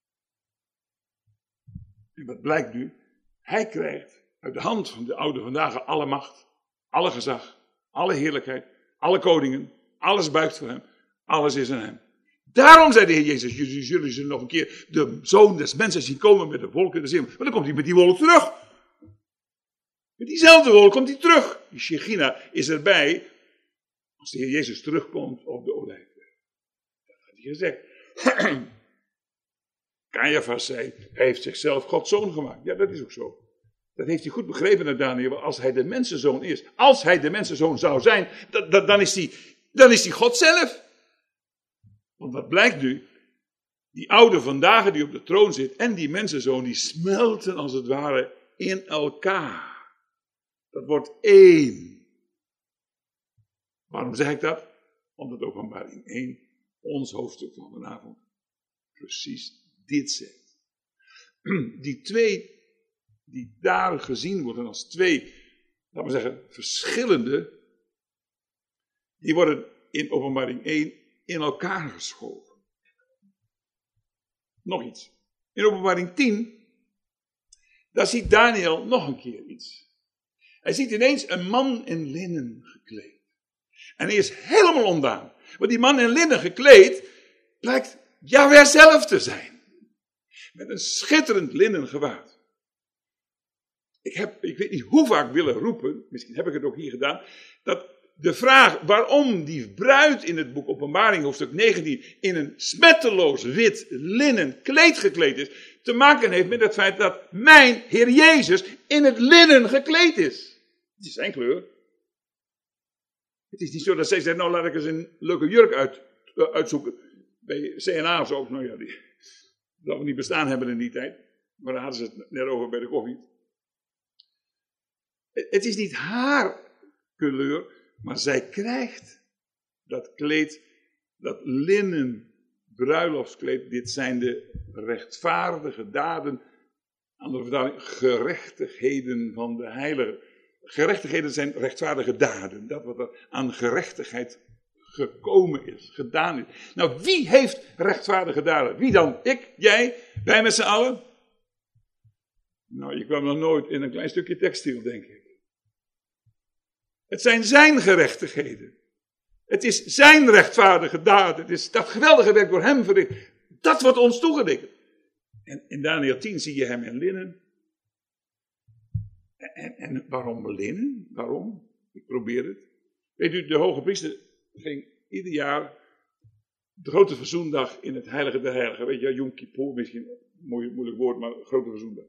En wat blijkt nu? Hij krijgt uit de hand van de oude vandaag alle macht, alle gezag, alle heerlijkheid, alle koningen. Alles buigt voor hem. Alles is in hem. Daarom zei de Heer Jezus, jullie zullen ze nog een keer de zoon des mensen zien komen met de wolken des hemels. Maar dan komt hij met die wolk terug. Met diezelfde wolk komt hij terug. Die Shechina is erbij als de Heer Jezus terugkomt op de Olijfberg. Dat had hij gezegd. Caiaphas zei, hij heeft zichzelf Gods zoon gemaakt. Ja, dat is ook zo. Dat heeft hij goed begrepen naar Daniel. Als hij de mensenzoon is, als hij de mensenzoon zou zijn, dan, dan, dan, is hij, dan is hij God zelf. Want wat blijkt nu? Die oude vandaag die op de troon zit en die mensenzoon, die smelten als het ware in elkaar. Dat wordt één. Waarom zeg ik dat? Omdat Openbaring één, ons hoofdstuk van vanavond, precies dit zegt. Die twee die daar gezien worden als twee, laten we zeggen, verschillende, die worden in Openbaring één in elkaar geschoven. Nog iets. In Openbaring tien, daar ziet Daniel nog een keer iets. Hij ziet ineens een man in linnen gekleed. En hij is helemaal ontdaan. Want die man in linnen gekleed blijkt Jahweh zelf te zijn. Met een schitterend linnen gewaad. Ik heb, ik weet niet hoe vaak willen roepen, misschien heb ik het ook hier gedaan, dat de vraag waarom die bruid in het boek Openbaring hoofdstuk negentien in een smetteloos wit linnen kleed gekleed is, te maken heeft met het feit dat mijn Heer Jezus in het linnen gekleed is. Het is zijn kleur. Het is niet zo dat zij zegt, nou laat ik eens een leuke jurk uit, uh, uitzoeken. Bij C en A of zo, nou ja, die dat we niet bestaan hebben in die tijd. Maar daar hadden ze het net over bij de koffie. Het is niet haar kleur, maar zij krijgt dat kleed, dat linnen bruiloftskleed. Dit zijn de rechtvaardige daden, andere vertaling, gerechtigheden van de heilige. Gerechtigheden zijn rechtvaardige daden, dat wat er aan gerechtigheid gekomen is, gedaan is. Nou, wie heeft rechtvaardige daden? Wie dan? Ik, jij, wij met z'n allen? Nou, je kwam nog nooit in een klein stukje textiel, denk ik. Het zijn zijn gerechtigheden. Het is zijn rechtvaardige daad. Het is dat geweldige werk door hem verricht. Dat wordt ons toegedicht. En in Daniel tien zie je hem in linnen. En, en waarom linnen? Waarom? Ik probeer het. Weet u, de hoge priester ging ieder jaar de grote verzoendag in het heilige der heiligen. Weet je, Yom Kippur, misschien een mooi, moeilijk woord, maar grote verzoendag.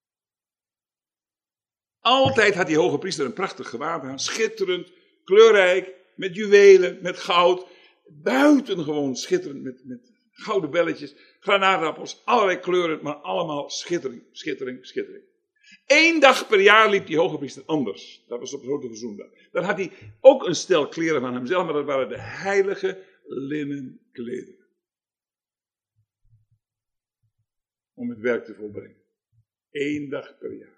Altijd had die hoge priester een prachtig gewaad aan, schitterend, kleurrijk, met juwelen, met goud. Buitengewoon schitterend, met, met gouden belletjes, granaatappels, allerlei kleuren, maar allemaal schittering, schittering, schittering. Eén dag per jaar liep die hoge priester anders. Dat was op de grote verzoendag. Dan had hij ook een stel kleren van hemzelf, maar dat waren de heilige linnen klederen. Om het werk te volbrengen. Eén dag per jaar.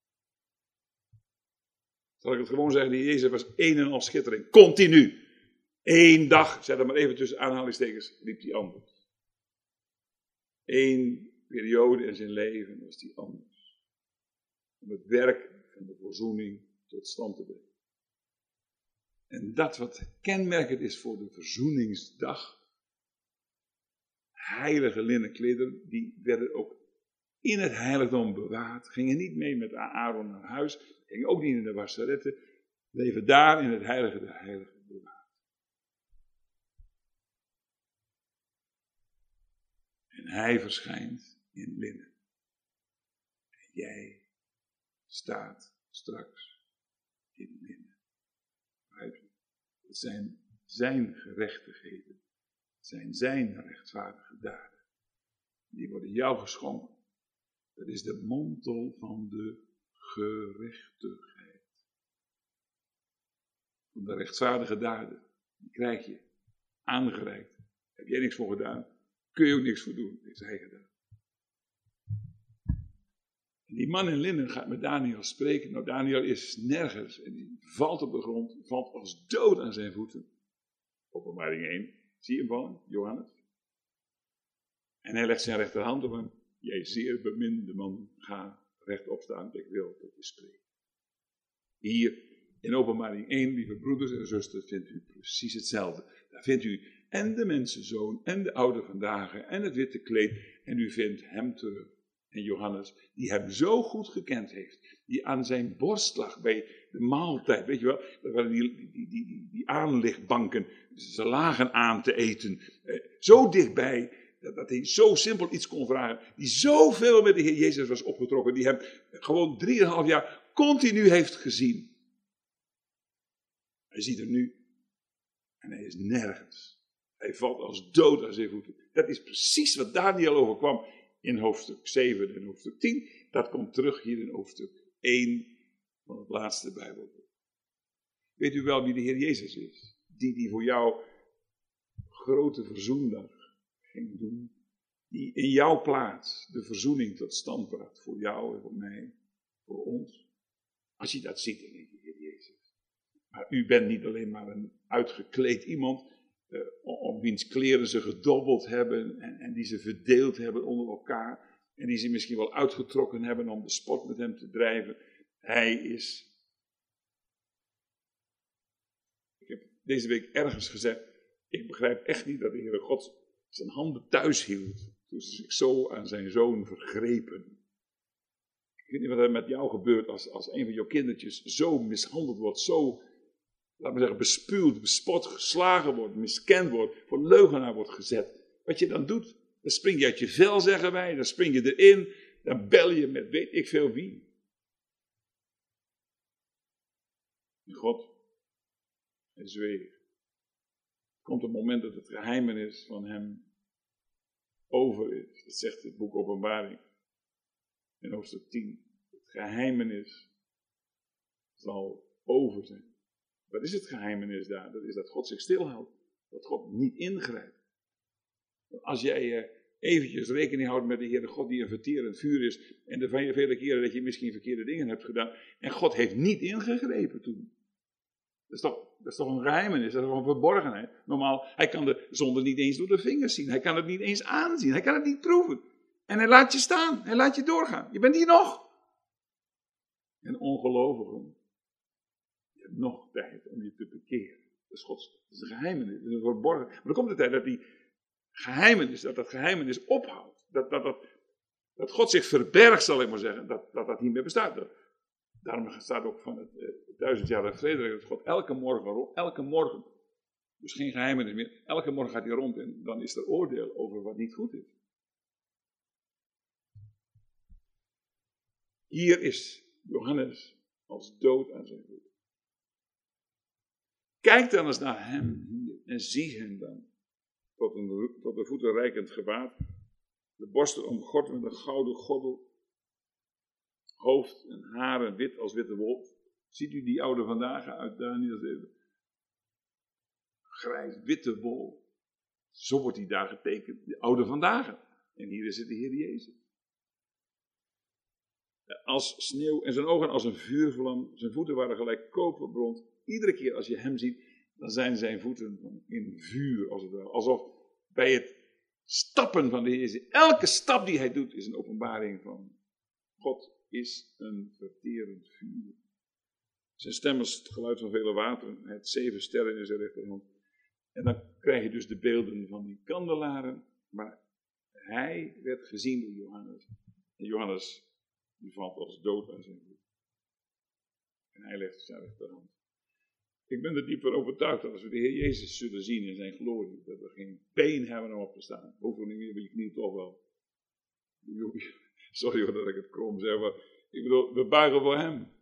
Zal ik het gewoon zeggen, die Jezus was één en al schittering. Continu. Eén dag, zet er maar even tussen aanhalingstekens, liep hij anders. Eén periode in zijn leven was hij anders. Om het werk van de verzoening tot stand te brengen. En dat wat kenmerkend is voor de verzoeningsdag, heilige linnen klederen, die werden ook in het heiligdom bewaard, gingen niet mee met Aaron naar huis, gingen ook niet in de wasseretten, bleven daar in het heilige der heiligen bewaard. En hij verschijnt in linnen. En jij staat straks in linnen. Het zijn zijn gerechtigheden, het zijn zijn rechtvaardige daden. Die worden jou geschonken. Dat is de mantel van de gerechtigheid. Van de rechtvaardige daden. Die krijg je aangereikt. Heb jij niks voor gedaan? Kun je ook niks voor doen. Heeft hij gedaan. En die man in linnen gaat met Daniel spreken. Nou, Daniel is nergens. En die valt op de grond. Valt als dood aan zijn voeten. Openbaring één. Zie je hem vallen? Johannes. En hij legt zijn rechterhand op hem. Jij zeer beminde man, ga rechtop staan, ik wil dat je spreekt. Hier in Openbaring één, lieve broeders en zusters, vindt u precies hetzelfde. Daar vindt u en de mensenzoon en de oude vandaag en het witte kleed. En u vindt hem terug. En Johannes, die hem zo goed gekend heeft. Die aan zijn borst lag bij de maaltijd. Weet je wel, dat waren die, die, die, die, die aanlichtbanken. Ze lagen aan te eten. Eh, zo dichtbij. dat, dat hij zo simpel iets kon vragen. Die zoveel met de Heer Jezus was opgetrokken. Die hem gewoon drieënhalf jaar continu heeft gezien. Hij ziet hem nu. En hij is nergens. Hij valt als dood aan zijn voeten. Dat is precies wat Daniel overkwam in hoofdstuk zeven en hoofdstuk tien. Dat komt terug hier in hoofdstuk één van het laatste Bijbelboek. Weet u wel wie de Heer Jezus is? Die die voor jou grote verzoendag ging doen. Die in jouw plaats de verzoening tot stand bracht. Voor jou en voor mij. Voor ons. Als je dat ziet, dan denk je, Heer Jezus. Maar u bent niet alleen maar een uitgekleed iemand. Uh, om wiens kleren ze gedobbeld hebben. En, en die ze verdeeld hebben onder elkaar. En die ze misschien wel uitgetrokken hebben om de sport met hem te drijven. Hij is. Ik heb deze week ergens gezegd. Ik begrijp echt niet dat de Heere God zijn handen thuis hield. Toen ze zich zo aan zijn zoon vergrepen. Ik weet niet wat er met jou gebeurt als, als een van jouw kindertjes zo mishandeld wordt. Zo, laten we zeggen, bespuwd, bespot, geslagen wordt, miskend wordt. Voor leugenaar wordt gezet. Wat je dan doet, dan spring je uit je vel, zeggen wij. Dan spring je erin. Dan bel je met weet ik veel wie. En God, hij zweeg. Er komt een moment dat het geheimenis van hem over is. Dat zegt het boek Openbaring in hoofdstuk tien. Het geheimenis zal over zijn. Wat is het geheimenis daar? Dat is dat God zich stilhoudt. Dat God niet ingrijpt. Als jij uh, eventjes rekening houdt met de Heere God die een verterend vuur is. En er van je vele keren dat je misschien verkeerde dingen hebt gedaan. En God heeft niet ingegrepen toen. Dat is, toch, dat is toch een geheimenis, dat is toch een verborgenheid. Normaal, hij kan de zonde niet eens door de vingers zien. Hij kan het niet eens aanzien. Hij kan het niet proeven. En hij laat je staan. Hij laat je doorgaan. Je bent hier nog. En ongelovigen, je hebt nog tijd om je te bekeren. Dat is Gods, dat is een geheimenis, dat is een verborgen. Maar er komt de tijd dat die geheimenis, dat dat geheimenis ophoudt. Dat, dat, dat, dat God zich verbergt, zal ik maar zeggen. Dat dat, dat niet meer bestaat. Daarom staat ook van het uh, duizendjarige vrede dat God elke morgen, elke morgen, dus geen geheimenis meer, elke morgen gaat hij rond en dan is er oordeel over wat niet goed is. Hier is Johannes als dood aan zijn voeten. Kijk dan eens naar hem en zie hem dan, tot, een, tot de voeten reikend gewaad, de borsten omgord met een gouden gordel, hoofd en haren wit als witte wolf. Ziet u die oude vandaag uit Daniel zeven? Grijs, witte wolf. Zo wordt hij daar getekend. De oude vandaag. En hier is het de Heer Jezus. Als sneeuw en zijn ogen als een vuurvlam. Zijn voeten waren gelijk koperbrons. Iedere keer als je hem ziet, dan zijn zijn voeten in vuur als het ware. Alsof bij het stappen van de Heer Jezus. Elke stap die hij doet is een openbaring van God. Is een verterend vuur. Zijn stem is het geluid van vele wateren. Hij heeft zeven sterren in zijn rechterhand. En dan krijg je dus de beelden van die kandelaren. Maar hij werd gezien door Johannes. En Johannes die valt als dood aan zijn voet. En hij legt zijn rechterhand. Ik ben er diep van overtuigd dat als we de Heer Jezus zullen zien in zijn glorie. Dat we geen been hebben om op te staan. Hoeven we niet meer, maar je knieën toch wel. Sorry hoor dat ik het krom zeg, maar ik bedoel, we buigen voor hem.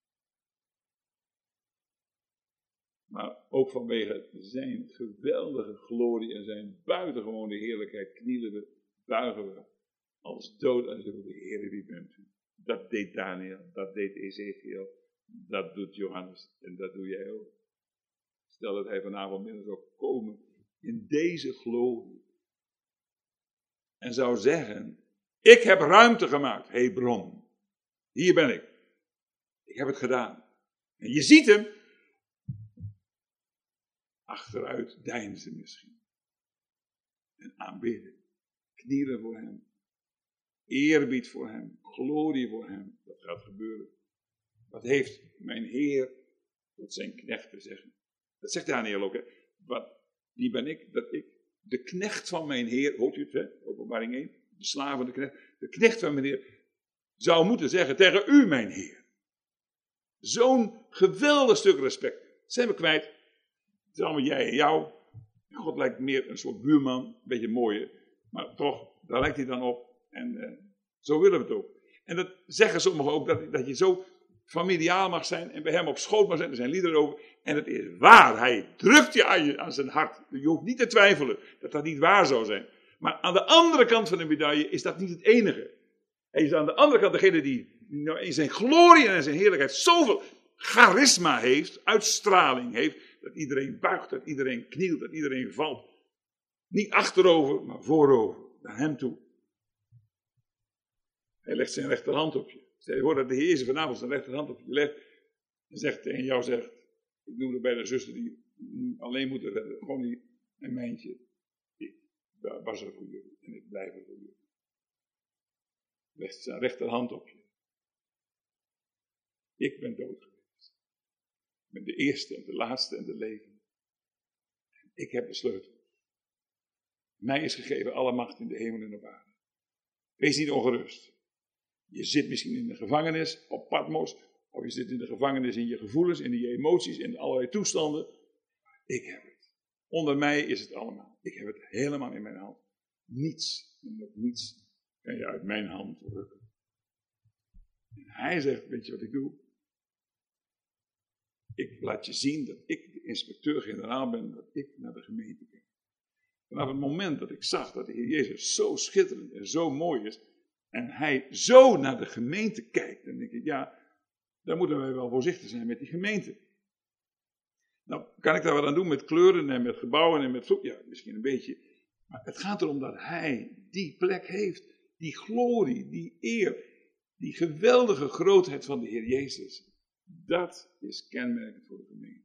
Maar ook vanwege zijn geweldige glorie en zijn buitengewone heerlijkheid knielen we, buigen we als dood aan zijn voeten. Heer, wie bent u? Dat deed Daniel, dat deed Ezekiel, dat doet Johannes en dat doe jij ook. Stel dat hij vanavond binnen zou komen in deze glorie en zou zeggen: ik heb ruimte gemaakt, Hebron. Hier ben ik. Ik heb het gedaan. En je ziet hem. Achteruit deinzen misschien. En aanbidden. Knielen voor hem. Eerbied voor hem. Glorie voor hem. Dat gaat gebeuren. Wat heeft mijn Heer tot zijn knecht te zeggen? Dat zegt Daniel ook. Hè? Wat, wie ben ik? Dat ik de knecht van mijn Heer. Hoort u het? Hè? Openbaring één. De slaaf van de knecht. De knecht van mijn Heer zou moeten zeggen tegen u, mijn Heer. Zo'n geweldig stuk respect. Dat zijn we kwijt. Het is allemaal jij en jou. God lijkt meer een soort buurman. Een beetje mooie. Maar toch, daar lijkt hij dan op. En uh, zo willen we het ook. En dat zeggen sommigen ook, dat, dat je zo familiaal mag zijn en bij hem op schoot mag zijn. Er zijn liederen over. En het is waar, hij drukt je aan, je aan zijn hart. Je hoeft niet te twijfelen dat dat niet waar zou zijn. Maar aan de andere kant van de medaille is dat niet het enige. Hij is aan de andere kant degene die in zijn glorie en in zijn heerlijkheid zoveel charisma heeft, uitstraling heeft, dat iedereen buigt, dat iedereen knielt, dat iedereen valt. Niet achterover, maar voorover, naar hem toe. Hij legt zijn rechterhand op je. Stel je voor dat de Heer Jezus vanavond zijn rechterhand op je legt en zegt tegen jou, zegt, ik noem het bij de zuster die alleen moeten redden, gewoon niet een mijntje. Ik was er voor jullie en ik blijf er voor jullie. Legt zijn rechterhand op je. Ik ben dood geweest. Ik ben de eerste en de laatste en de levende. Ik heb de sleutel. Mij is gegeven alle macht in de hemel en op aarde. Wees niet ongerust. Je zit misschien in de gevangenis op Patmos, of je zit in de gevangenis in je gevoelens, in je emoties, in allerlei toestanden. Ik heb het. Onder mij is het allemaal. Ik heb het helemaal in mijn hand. Niets, en ook niets kan je uit mijn hand rukken. En hij zegt, weet je wat ik doe? Ik laat je zien dat ik de inspecteur-generaal ben, dat ik naar de gemeente kijk. Vanaf het moment dat ik zag dat de Heer Jezus zo schitterend en zo mooi is, en hij zo naar de gemeente kijkt, dan denk ik, ja, dan moeten wij wel voorzichtig zijn met die gemeente. Nou, kan ik daar wat aan doen met kleuren en met gebouwen en met vloek? Ja, misschien een beetje. Maar het gaat erom dat hij die plek heeft, die glorie, die eer, die geweldige grootheid van de Heer Jezus. Dat is kenmerkend voor de gemeente.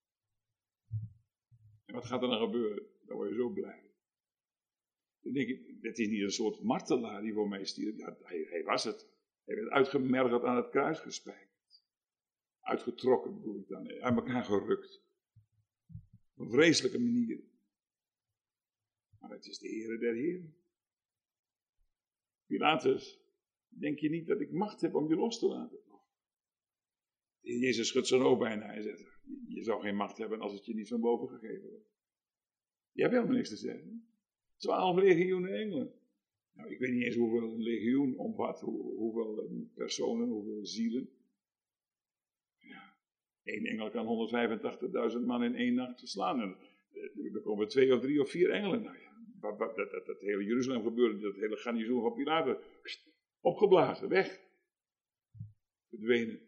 En wat gaat er dan gebeuren? Dan word je zo blij. Dan denk ik, het is niet een soort martelaar die voor mij stierf. Ja, hij, hij was het. Hij werd uitgemergeld aan het kruis gespijkerd. Uitgetrokken bedoel ik dan. Uit elkaar gerukt. Op een vreselijke manier. Maar het is de Heere der Heren. Pilatus, denk je niet dat ik macht heb om je los te laten? Jezus schudt zijn hoofd bijna. Hij zegt, je zou geen macht hebben als het je niet van boven gegeven wordt. Je hebt helemaal niks te zeggen. Twaalf legioenen engelen. Nou, ik weet niet eens hoeveel een legioen omvat. Hoe, hoeveel personen, hoeveel zielen. Ja, één engel kan honderdvijfentachtigduizend man in één nacht verslaan. En er komen twee of drie of vier engelen. Nou ja, dat, dat, dat, dat hele Jeruzalem gebeurde, dat hele garnizoen van Pilatus. Opgeblazen, weg. Verdwenen.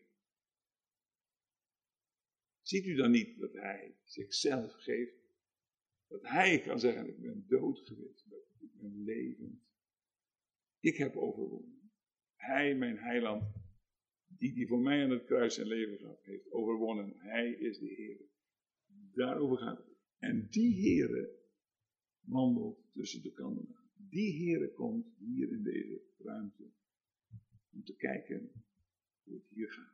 Ziet u dan niet dat hij zichzelf geeft? Dat hij kan zeggen, ik ben dood geweest, ik ben levend. Ik heb overwonnen. Hij, mijn heiland, die die voor mij aan het kruis zijn leven gaf, heeft overwonnen. Hij is de Heer. Daarover gaat het. En die Heer wandelt tussen de kandelaar. Die Heer komt hier in deze ruimte om te kijken hoe het hier gaat.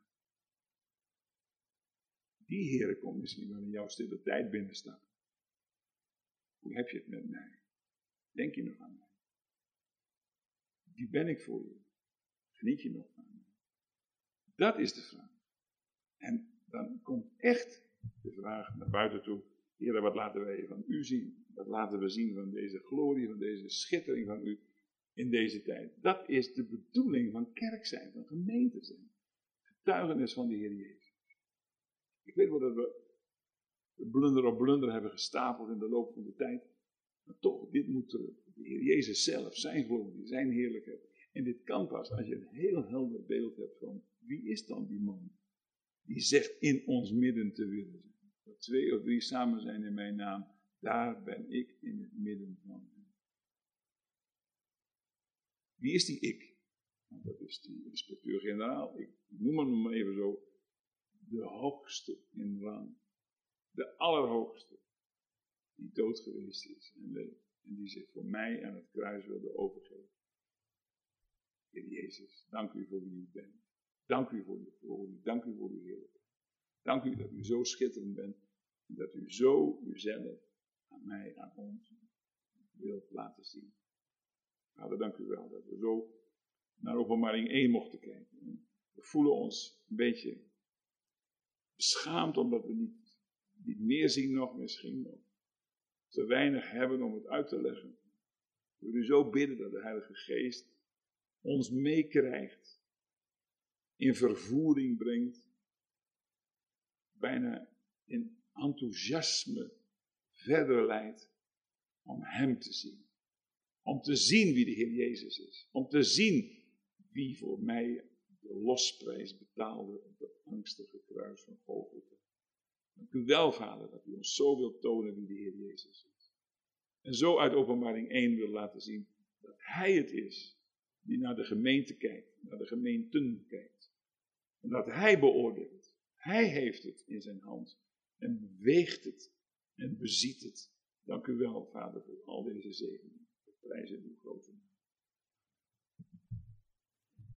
Die Heer komt misschien wel in jouw stille tijd binnenstappen. Hoe heb je het met mij? Denk je nog aan mij? Wie ben ik voor je? Geniet je nog van mij? Dat is de vraag. En dan komt echt de vraag naar buiten toe. Heer, wat laten wij van u zien? Wat laten we zien van deze glorie, van deze schittering van u in deze tijd? Dat is de bedoeling van kerk zijn, van gemeente zijn. Getuigenis van de Heer Jezus. Ik weet wel dat we blunder op blunder hebben gestapeld in de loop van de tijd. Maar toch, dit moet terug. De Heer Jezus zelf, zijn glorie, zijn heerlijkheid. En dit kan pas als je een heel helder beeld hebt van wie is dan die man die zegt in ons midden te willen zijn. Dat twee of drie samen zijn in mijn naam, daar ben ik in het midden van hen. Wie is die ik? Nou, dat is die inspecteur-generaal. Ik noem hem maar even zo. De hoogste in rang. De allerhoogste. Die dood geweest is en leeft. En die zich voor mij aan het kruis wilde overgeven. Heer Jezus, dank u voor wie u bent. Dank u voor uw glorie. Dank u voor uw heerlijkheid. Dank u dat u zo schitterend bent. En dat u zo uzelf aan mij, aan ons wilt laten zien. Vader, dank u wel dat we zo naar Openbaring één mochten kijken. En we voelen ons een beetje beschaamd omdat we niet, niet meer zien nog misschien. Of te weinig hebben om het uit te leggen. We willen u zo bidden dat de Heilige Geest ons meekrijgt, in vervoering brengt, bijna in enthousiasme verder leidt om Hem te zien. Om te zien wie de Heer Jezus is. Om te zien wie voor mij de losprijs betaalde op dat angstige kruis van Golgotha. Dank u wel, Vader, dat u ons zo wilt tonen wie de Heer Jezus is. En zo uit Openbaring één wil laten zien dat Hij het is die naar de gemeente kijkt, naar de gemeenten kijkt. En dat Hij beoordeelt. Hij heeft het in zijn hand en weegt het en beziet het. Dank u wel, Vader, voor al deze zegeningen. We prijzen uw grote naam.